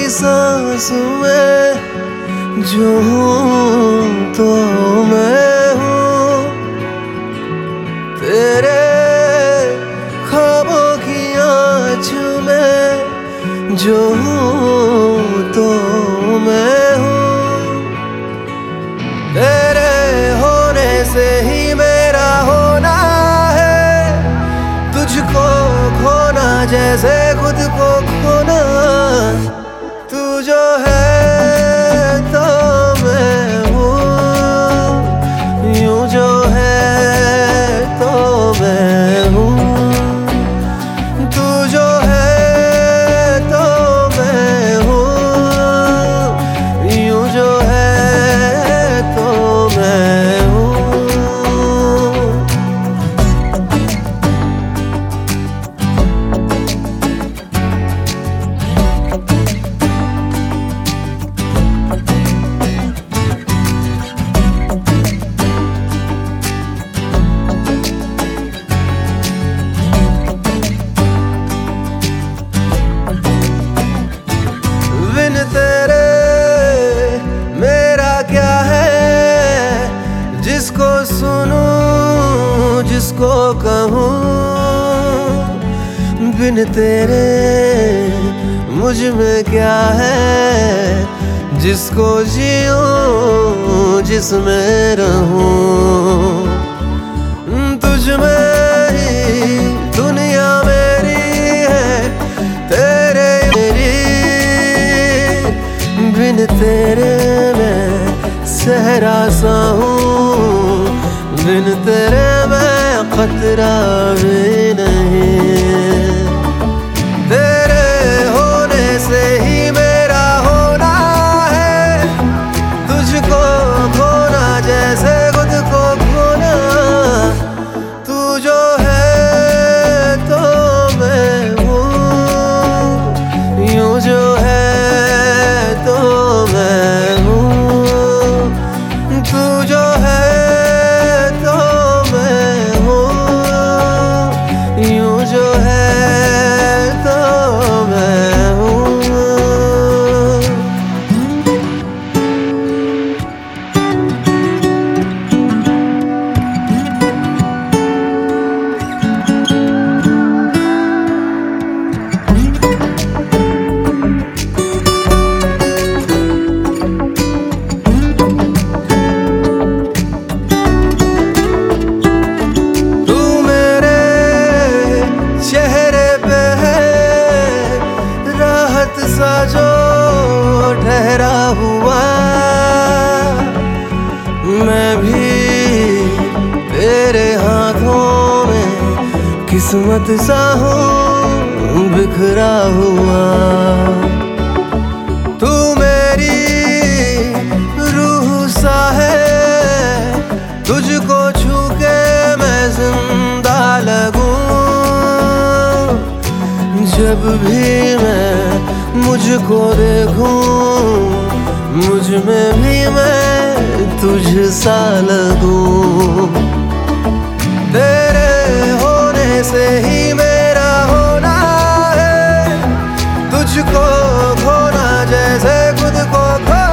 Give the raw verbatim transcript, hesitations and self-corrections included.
सांस में जो हूँ तो मैं हूँ, तेरे ख्वाबों की आँच में जो हूँ तो मैं हूँ, तेरे होने से ही मेरा होना है, तुझको खोना जैसे खुद को खोना। तू जो है तो मैं हूँ, यूं जो है तो मैं हूँ, तू जो है तो मैं हूँ, यूं जो है तो मैं हूँ। बिन तेरे मेरा क्या है, जिसको सुनूं जिसको कहूँ, बिन तेरे मुझ में क्या है, जिसको जीऊं जिसमें रहूं। तुझ में ही दुनिया मेरी है, तेरे मेरी, बिन तेरे मैं सहरा सा हूँ, बिन तेरे मैं खतरा भी नहीं। तेरे होने से ही मेरा होना है, तुझको खोना जैसे खुद को खोना। तू जो है तो मैं हूँ, यूं जो है तो मैं हूँ, तू जो है तो मैं हूँ, यूं जो है तो मैं हूँ। सा जो ठहरा हुआ मैं भी तेरे हाथों में किस्मत सा हूँ बिखरा हुआ। तू मेरी रूह सा है, तुझको छू के मैं जिंदा लगूं। जब भी मैं मुझको देखूं, मुझ में भी मैं तुझ सा लगूं। तेरे होने से ही मेरा होना है, तुझको खोना जैसे खुद को खो